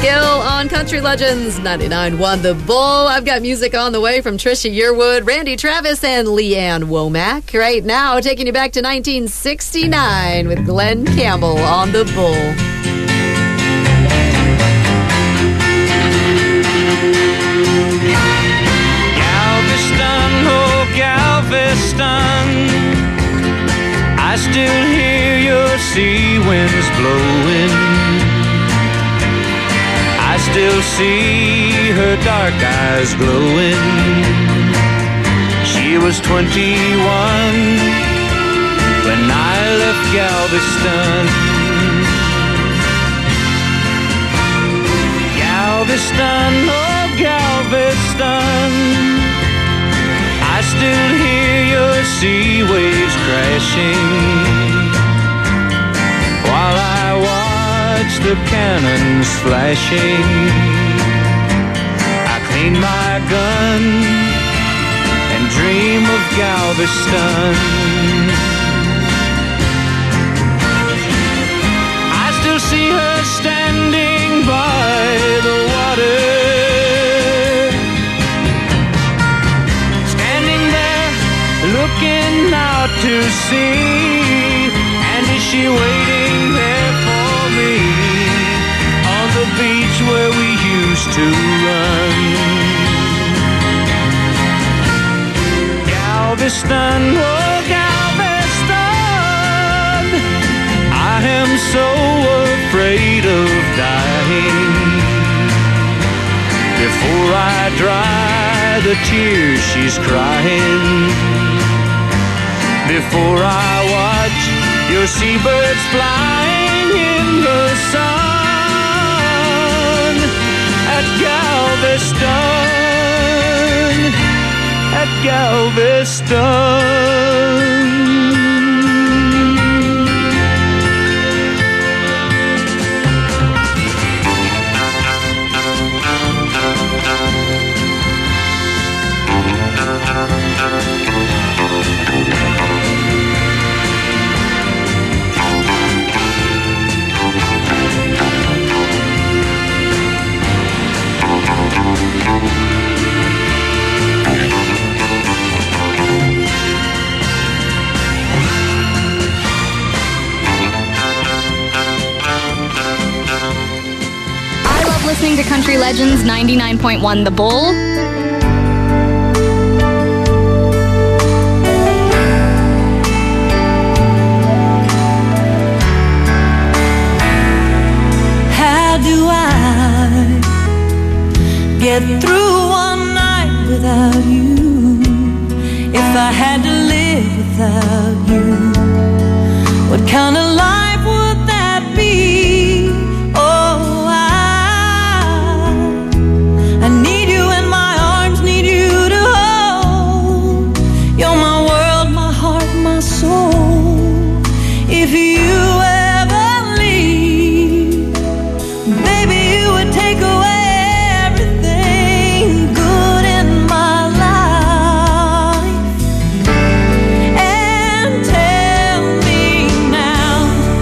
Gill on Country Legends 99.1 The Bull. I've got music on the way from Trisha Yearwood, Randy Travis, and Leanne Womack. Right now, taking you back to 1969 with Glenn Campbell on The Bull. Galveston, oh Galveston, I still hear your sea winds blowing. I still see her dark eyes glowing. She was 21 when I left Galveston. Galveston, oh Galveston, I still hear your sea waves crashing while I watch the cannons flashing. I clean my gun and dream of Galveston. I still see her standing by the water, standing there looking out to sea. And is she waiting there for me on the beach where we used to run? Galveston, oh Galveston, I am so afraid of dying. Before I dry the tears she's crying, before I watch your seabirds flying in the sun at Galveston, at Galveston. Listening to Country Legends 99.1 The Bull. How do I get through one night without you? If I had to live without you, what kind of life would that be? I need you in my arms, need you to hold. You're my world, my heart, my soul. If you ever leave, baby, you would take away everything good in my life. And tell me now,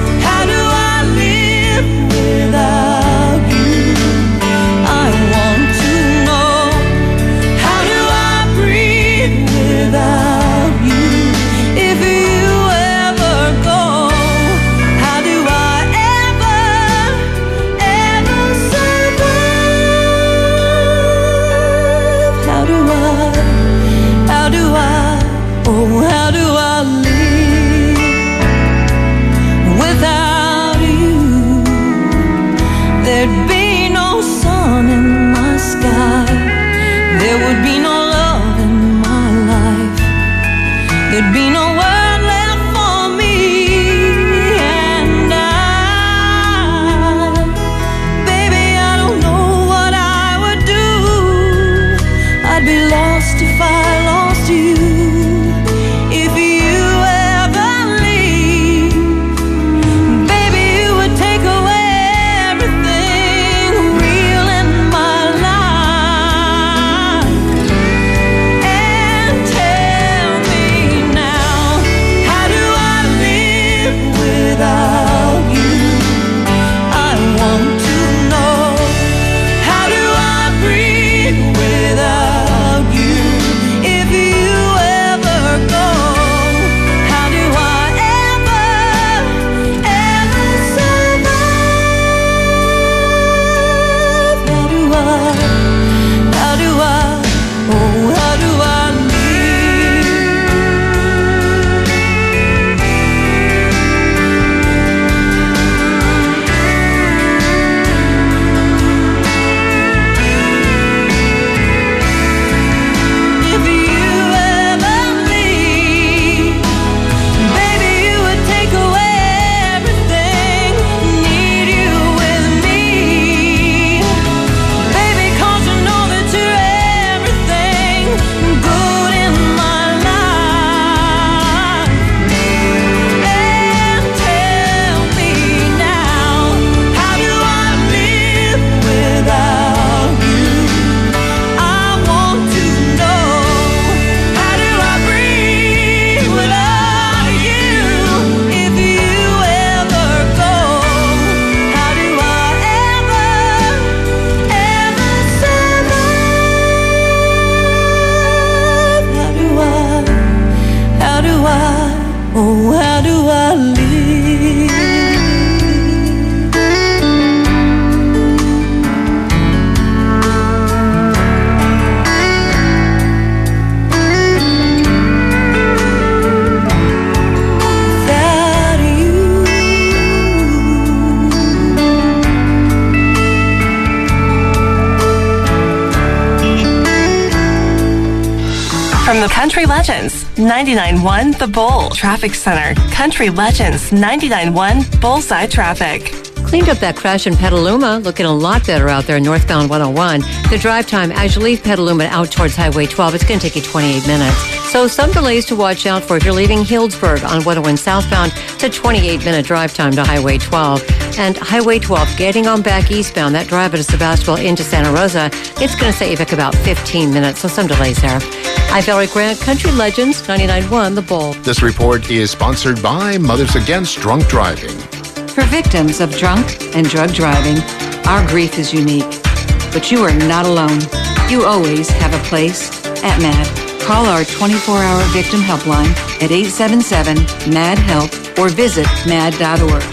Country Legends, 99.1 The Bull. Traffic Center, Country Legends, 99.1 Bullseye Traffic. Cleaned up that crash in Petaluma, looking a lot better out there northbound 101. The drive time, as you leave Petaluma out towards Highway 12, it's going to take you 28 minutes. So some delays to watch out for if you're leaving Healdsburg on 101 southbound. It's a 28-minute drive time to Highway 12. And Highway 12, getting on back eastbound, that drive out of Sebastopol into Santa Rosa, it's going to set you back about 15 minutes, so some delays there. I'm Valerie Grant, Country Legends, 99.1 The Bull. This report is sponsored by Mothers Against Drunk Driving. For victims of drunk and drug driving, our grief is unique. But you are not alone. You always have a place at MAD. Call our 24-hour victim helpline at 877-MAD-HELP or visit mad.org.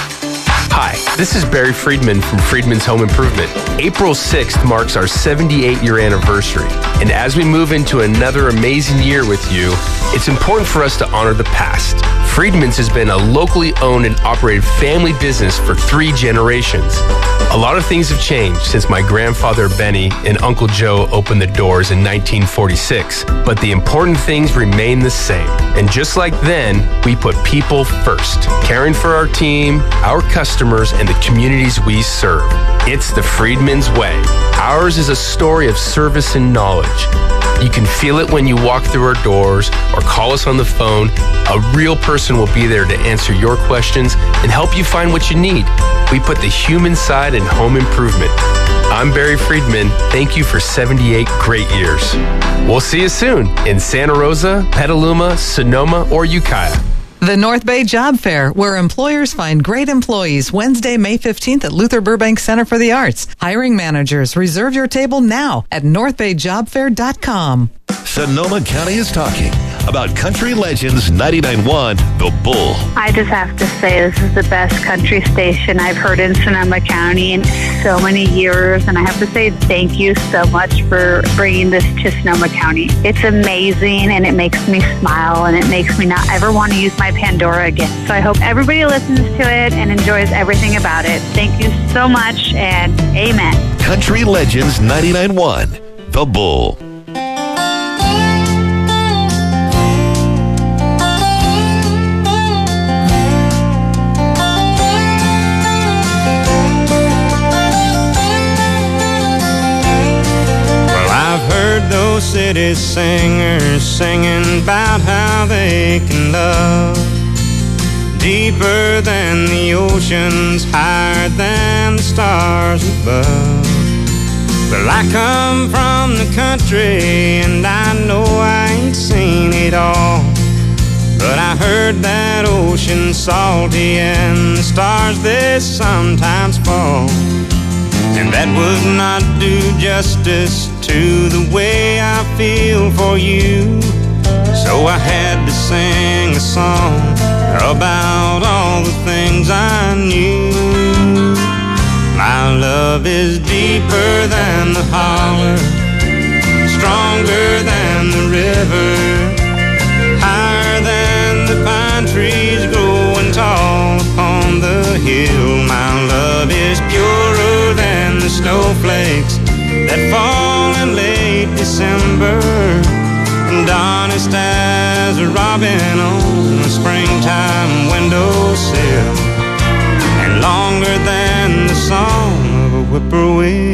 Hi, this is Barry Friedman from Friedman's Home Improvement. April 6th marks our 78-year anniversary. And as we move into another amazing year with you, it's important for us to honor the past. Friedman's has been a locally owned and operated family business for 3 generations. A lot of things have changed since my grandfather Benny and Uncle Joe opened the doors in 1946, but the important things remain the same. And just like then, we put people first, caring for our team, our customers, and the communities we serve. It's the Friedman's way. Ours is a story of service and knowledge. You can feel it when you walk through our doors or call us on the phone. A real person will be there to answer your questions and help you find what you need. We put the human side in home improvement. I'm Barry Friedman. Thank you for 78 great years. We'll see you soon in Santa Rosa, Petaluma, Sonoma, or Ukiah. The North Bay Job Fair, where employers find great employees, Wednesday, May 15th at Luther Burbank Center for the Arts. Hiring managers, reserve your table now at northbayjobfair.com. Sonoma County is talking about Country Legends 99.1 The Bull. I just have to say this is the best country station I've heard in Sonoma County in so many years, and I have to say thank you so much for bringing this to Sonoma County. It's amazing, and it makes me smile, and it makes me not ever want to use my Pandora again. So I hope everybody listens to it and enjoys everything about it. Thank you so much, and amen. Country Legends 99.1 The Bull. Those city singers singing about how they can love deeper than the oceans, higher than the stars above. Well, I come from the country and I know I ain't seen it all, but I heard that ocean's salty and the stars they sometimes fall. And that would not do justice to the way I feel for you. So I had to sing a song about all the things I knew. My love is deeper than the holler, stronger than the river, higher than the pine trees growing tall upon the hill. My love is purer than the snowflakes that fall in late December, and honest as a robin on a springtime windowsill, and longer than the song of a whippoorwill.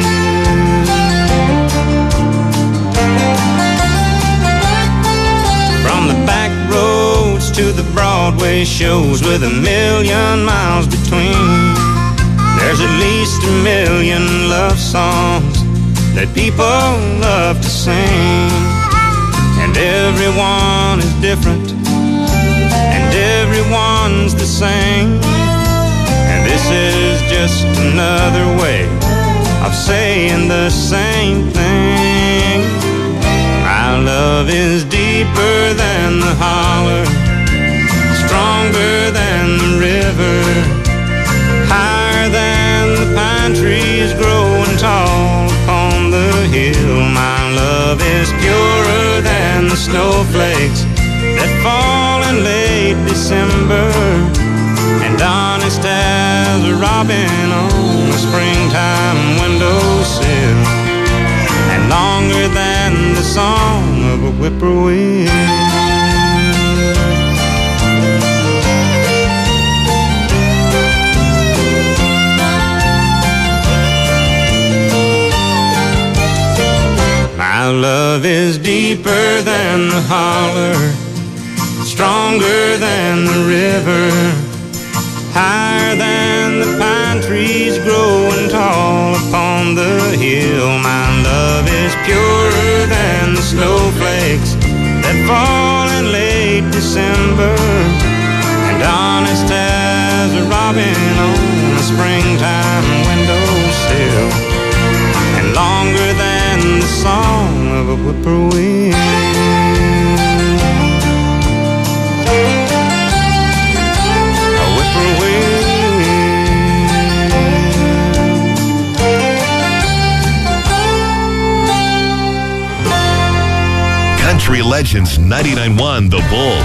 From the back roads to the Broadway shows with 1,000,000 miles between, there's at least 1,000,000 love songs that people love to sing. And everyone is different, and everyone's the same. And this is just another way of saying the same thing. My love is deeper than the holler, stronger than the river, higher than the pine trees growing tall upon the hill. My love is purer than the snowflakes that fall in late December, and honest as a robin on a springtime windowsill, and longer than the song of a whippoorwill. My love is deeper than the holler, stronger than the river, higher than the pine trees growing tall upon the hill. My love is purer than the snowflakes that fall in late December, and honest as a robin on a springtime windowsill, and longer than the song of a whippoorwill. Country Legends 99.1 The Bull.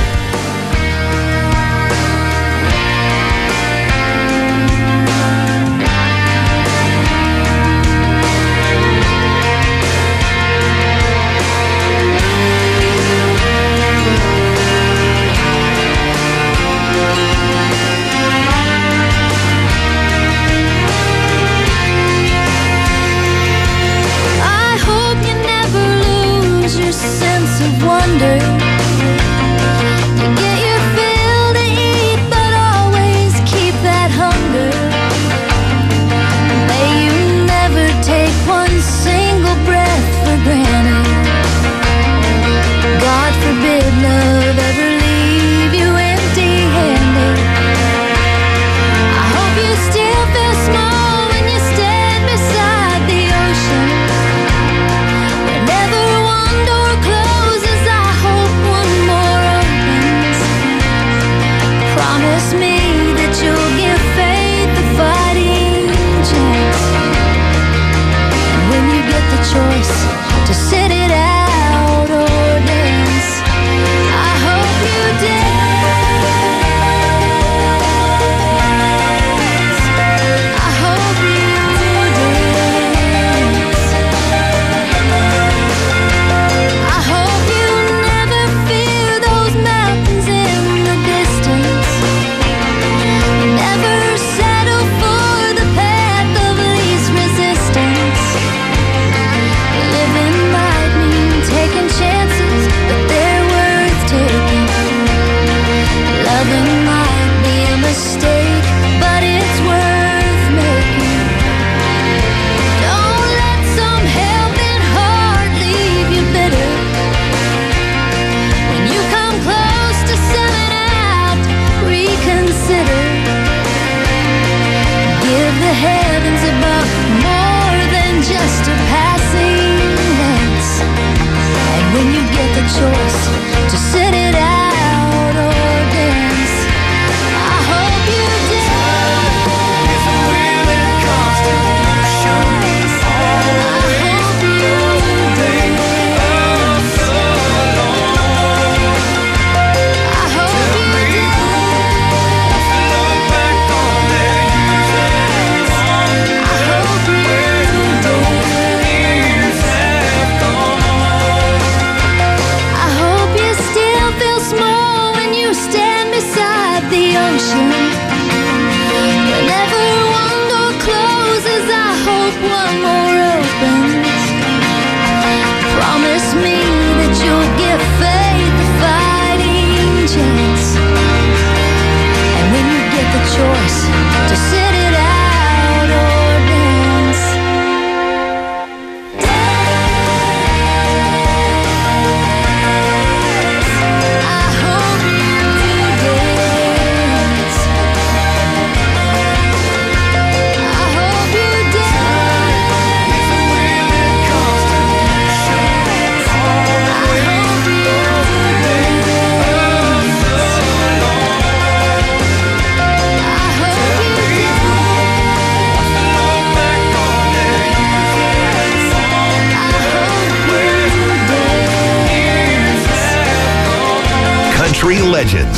Country Legends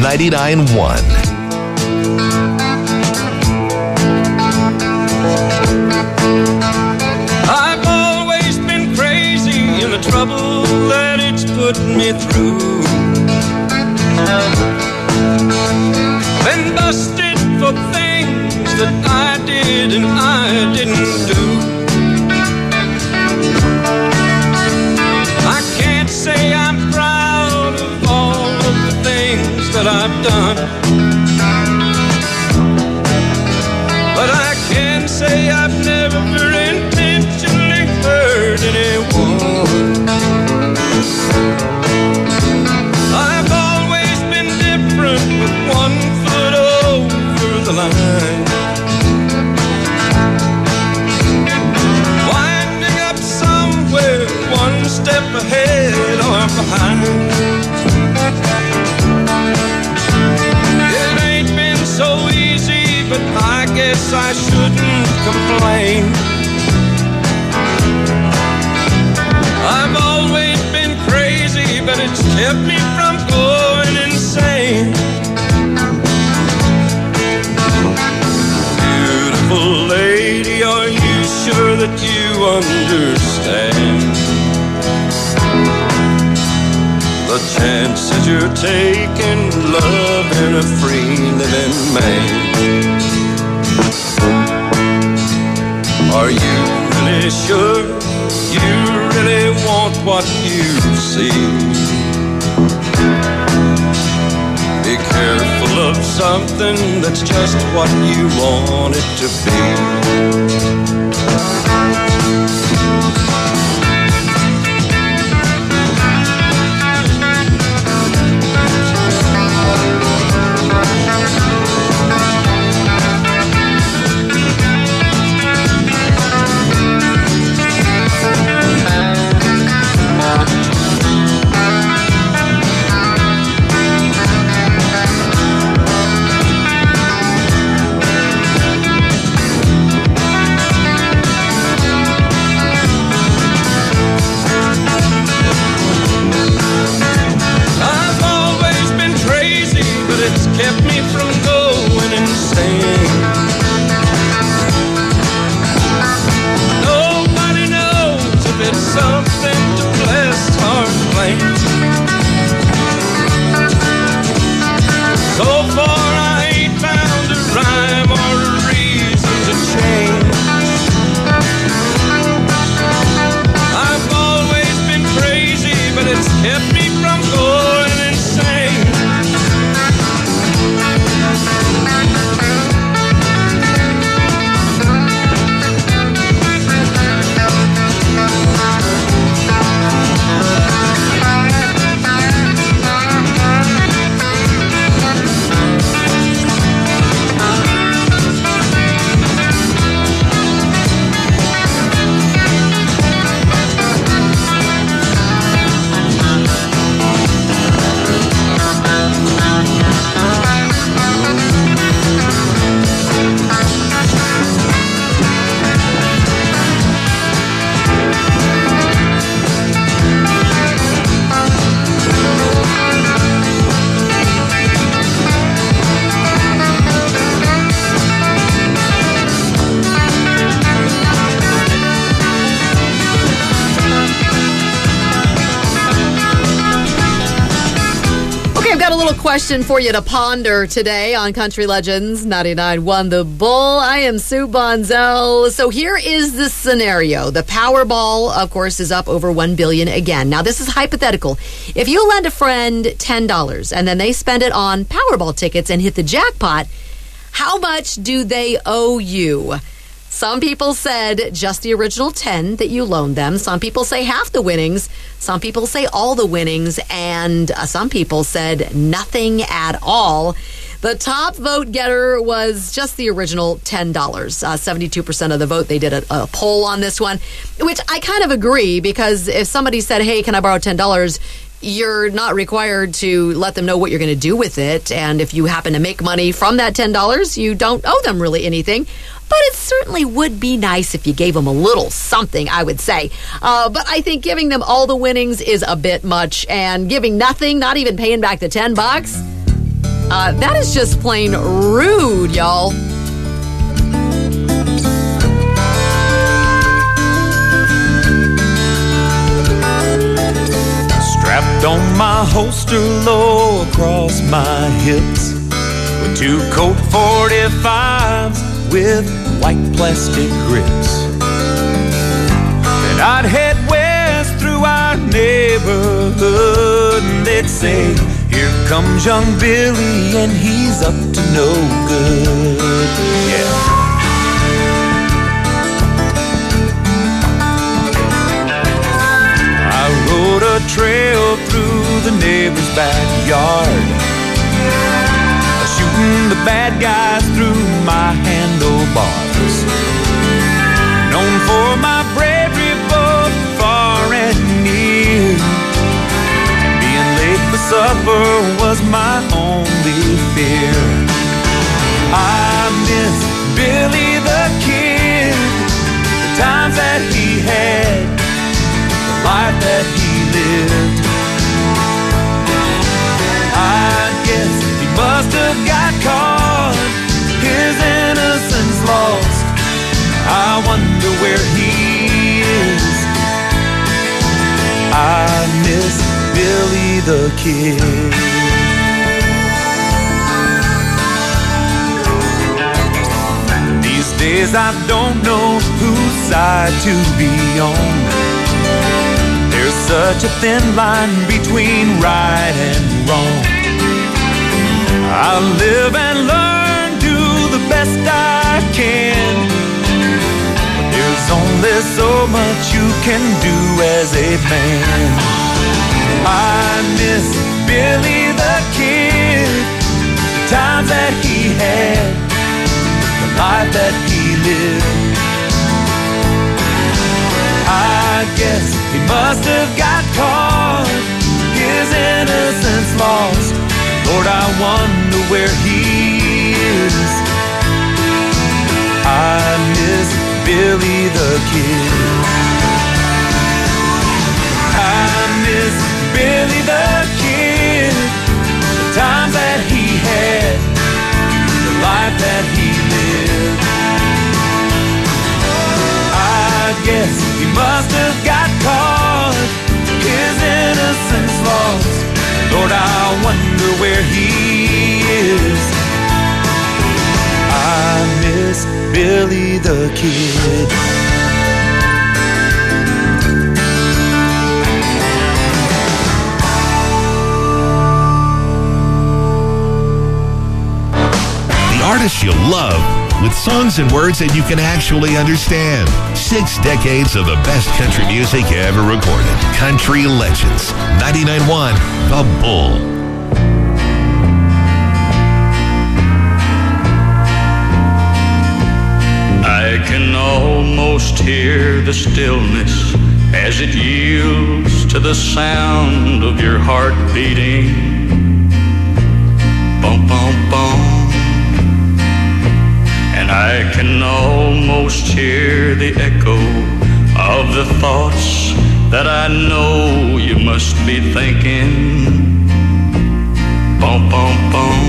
99.1. I've always been crazy in the trouble that it's put me through. Been busted for things that I did and I didn't do. I can't say I'm proud of all of the things that I've done, but I can say I've never intentionally hurt anyone. I've always been different with one foot over the line, winding up somewhere one step ahead or behind. It ain't been so easy, but I guess I shouldn't complain. I've always been crazy, but it's kept me from going insane. Beautiful lady, are you sure that you understand the chances you're taking, loving a free living man? Are you really sure you really want what you see? Be careful of something that's just what you want it to be. Kept me from going insane. Nobody knows if it's something to bless or blame. So far I ain't found a rhyme or a reason to change. I've always been crazy, but it's kept me from going insane. Question for you to ponder today on Country Legends 99.1 The Bull. I am Sue Bonzel. So here is the scenario. The Powerball, of course, is up over $1 billion again. Now, this is hypothetical. If you lend a friend $10 and then they spend it on Powerball tickets and hit the jackpot, how much do they owe you? Some people said just the original 10 that you loaned them. Some people say half the winnings. Some people say all the winnings. And some people said nothing at all. The top vote getter was just the original $10. 72% of the vote. They did a poll on this one, which I kind of agree, because if somebody said, hey, can I borrow $10? You're not required to let them know what you're going to do with it. And if you happen to make money from that $10, you don't owe them really anything. But it certainly would be nice if you gave them a little something, I would say. But I think giving them all the winnings is a bit much. And giving nothing, not even paying back the $10, that is just plain rude, y'all. Strap on my holster low across my hips with 2 Colt 45s with white plastic grips. Then I'd head west through our neighborhood and they'd say, here comes young Billy and he's up to no good. Yeah. I rode a trail through the neighbor's backyard, shooting the bad guys through my handlebars. Known for my bravery both far and near, and being late for supper was my only fear. I miss Billy the Kid, the times that he had, the life that he lived. I guess he must have got caught, his innocence lost. I wonder where he is. I miss Billy the Kid. These days I don't know whose side to be on. There's such a thin line between right and wrong. I live and learn, do the best I can, but there's only so much you can do as a man. I miss Billy the Kid, the times that he had, the life that he lived. I guess he must have got caught, his innocence lost. Lord, I wonder where he is. I miss Billy the Kid. I miss Billy the Kid, the times that he had, the life that he lived. I guess he must have got caught, his innocence lost. Lord, I wonder where he is. I miss Billy the Kid. The artists you love, with songs and words that you can actually understand. 6 decades of the best country music ever recorded. Country Legends. 99.1 The Bull. I can almost hear the stillness as it yields to the sound of your heart beating. Bum, bum, bum. And I can almost hear the echo of the thoughts that I know you must be thinking. Bum, bum, bum.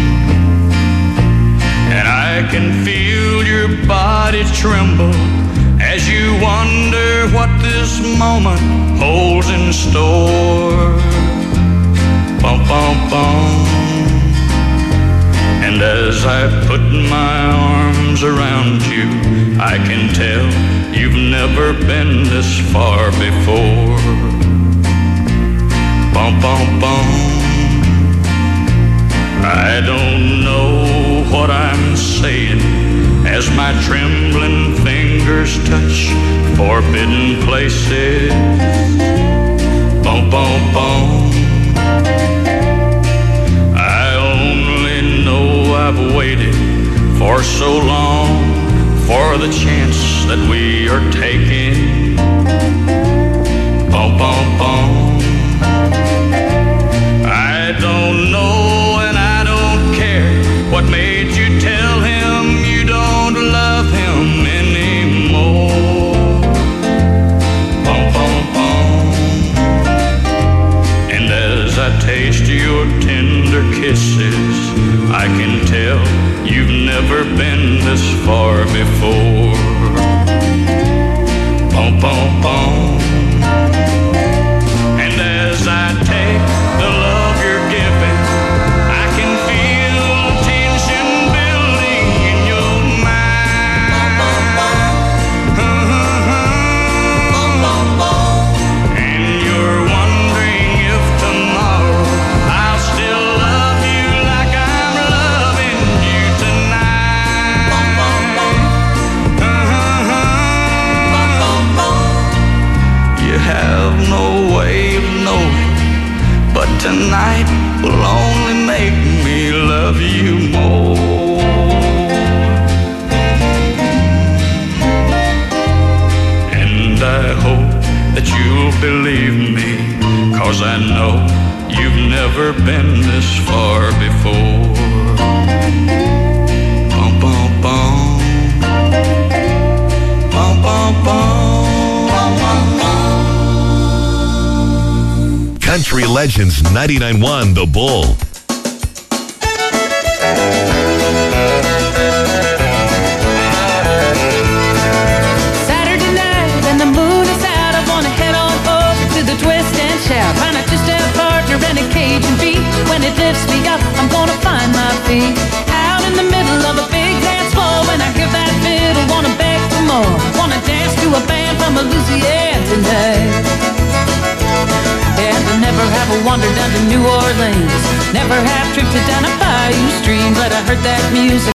And I can feel your body tremble as you wonder what this moment holds in store. Bum, bum, bum. And as I put my arms around you, I can tell you've never been this far before. Bum, bum, bum. I don't know what I'm saying as my trembling fingers touch forbidden places. Bum, bum, bum. I've waited for so long for the chance that we are taking. Bum, bum, bum. I don't know and I don't care what made you tell him you don't love him anymore. Bum, bum, bum. And as I taste your tender kisses, I can tell you've never been this far before. Bum, bum, bum. And as I take Country Legends 99.1 The Bull. Saturday night and the moon is out. I wanna head on over to the twist and shout. Find a two-step partner and a Cajun beat. When it lifts me up, I'm gonna find my feet. Out in the middle of a big dance floor. When I hear that fiddle, wanna beg for more. Wanna dance to a band from Louisiana tonight. Yeah, I never have a wander down to New Orleans. Never have drifted down a bayou stream. But I heard that music